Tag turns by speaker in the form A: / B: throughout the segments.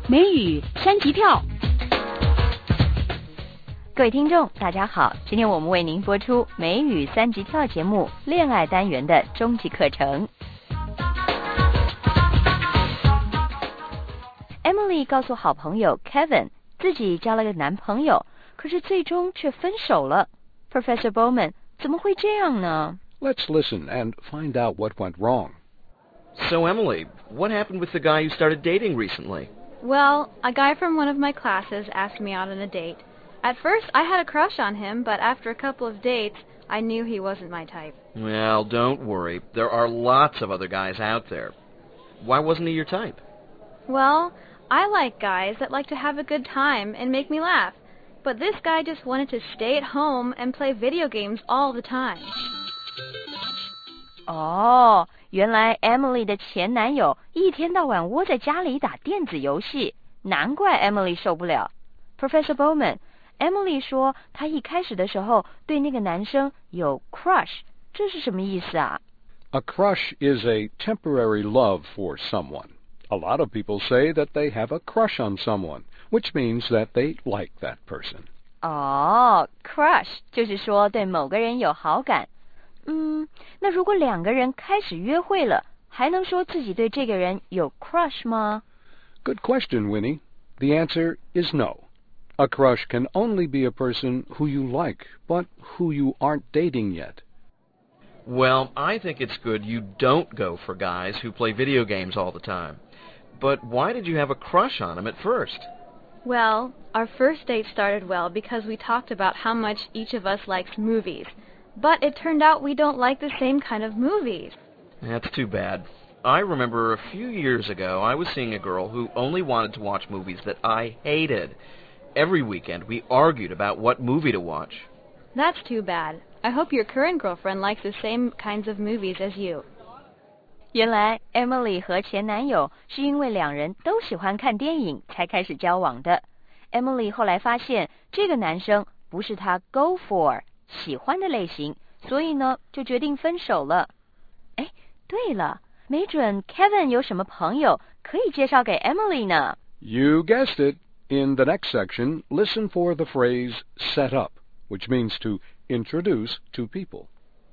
A: 美语三级跳。
B: 各位听众大家好，今天我们为您播出美语三级跳节目恋爱单元的终极课程。Emily 告诉好朋友 Kevin 自己交了个男朋友，可是最终却分手了。Professor Bowman 怎么会这样呢？
C: Let's listen and find out what went wrong.
D: So, Emily, what happened with the guy you started dating recently?
E: Well, a guy from one of my classes asked me out on a date. At first, I had a crush on him, but after a couple of dates, I knew he wasn't my type.
D: Well, don't worry. There are lots of other guys out there. Why wasn't he your type?
E: Well, I like guys that like to have a good time and make me laugh. But this guy just wanted to stay at home and play video games all the time.
B: 哦，原来 Emily 的前男友一天到晚窝在家里打电子游戏，难怪 Emily 受不了。Professor Bowman，Emily 说她一开始的时候对那个男生有 crush， 这是什么意思啊？
C: A crush is a temporary love for someone. A lot of people say that they have a crush on someone, which means that they like that person.
B: 哦 crush 就是说对某个人有好感。那如果两个人开始约会了，还能说自己对这个人有 crush 吗？
C: Good question, Winnie. The answer is no. A crush can only be a person who you like, but who you aren't dating yet.
D: Well, I think it's good you don't go for guys who play video games all the time. But why did you have a crush on him at first?
E: Well, our first date started well because we talked about how much each of us likes movies. But it turned out we don't like the same kind of movies.
D: That's too bad. I remember a few years ago I was seeing a girl who only wanted to watch movies that I hated. Every weekend we argued about what movie to watch.
E: That's too bad. I hope your current girlfriend likes the same kinds of movies as you.
B: 原来 Emily 和前男友是因为两人都喜欢看电影才开始交往的。Emily 后来发现这个男生不是她 go for 喜欢的类型，所以呢就决定分手了。哎，对了，没准 Kevin 有什么朋友可以介绍给 Emily 呢？
C: You guessed it. In the next section, listen for the phrase set up, which means to introduce two people.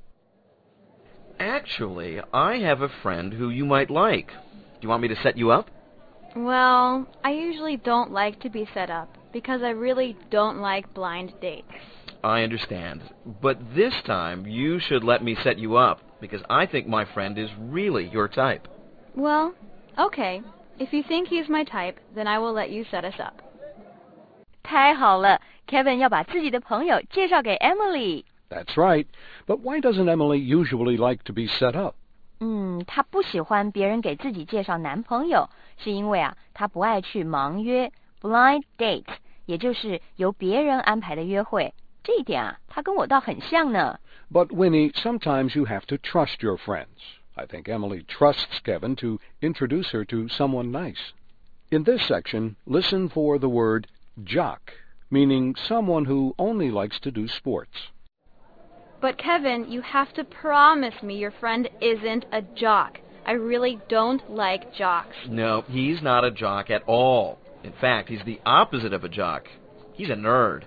D: Actually, I have a friend who you might like. Do you want me to set you up?
E: Well, I usually don't like to be set up because I really don't like blind dates.
D: I understand. But this time, you should let me set you up, because I think my friend is really your type.
E: Well, okay. If you think he's my type, then I will let you set us up.
B: 太好了 Kevin 要把自己的朋友介绍给 Emily。
C: That's right. But why doesn't Emily usually like to be set up?
B: 她不喜欢别人给自己介绍男朋友，是因为她不爱去盲约 blind date， 也就是由别人安排的约会。这一点她跟我倒很像呢。
C: But, Winnie, sometimes you have to trust your friends. I think Emily trusts Kevin to introduce her to someone nice. In this section, listen for the word jock, meaning someone who only likes to do sports.
E: But Kevin, you have to promise me your friend isn't a jock. I really don't like jocks.
D: No, he's not a jock at all. In fact, he's the opposite of a jock. He's a nerd.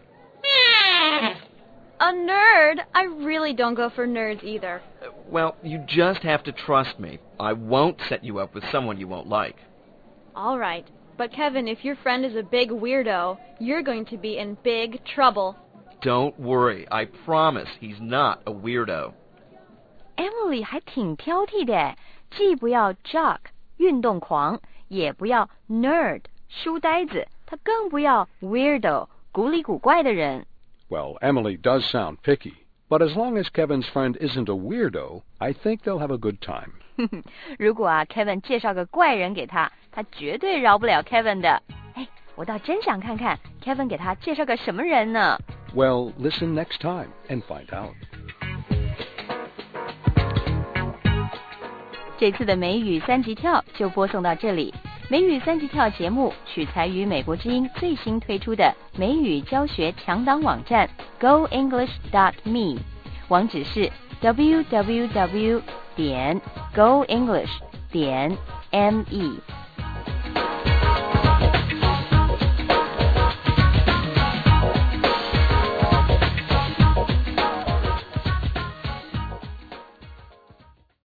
E: A nerd? I really don't go for nerds either.
D: Well, you just have to trust me. I won't set you up with someone you won't like.
E: All right. But Kevin, if your friend is a big weirdo, you're going to be in big trouble.
D: Don't worry. I promise he's not a weirdo.
B: Emily 还挺挑剔的，既不要 jock 运动狂，也不要 nerd 书呆子，她更不要 weirdo 古里古怪的人。
C: Well, Emily does sound picky, but as long as Kevin's friend isn't a weirdo, I think they'll have a good time.
B: 如果Kevin 介绍个怪人给他，他绝对饶不了 Kevin 的。哎，我倒真想看看 Kevin 给他介绍个什么人呢？
C: Well, listen next time and find out.
B: 这次的美语三级跳就播送到这里。美语三级跳节目取材于美国之音最新推出的美语教学强档网站 GoEnglish.me， 网址是 www.goenglish.me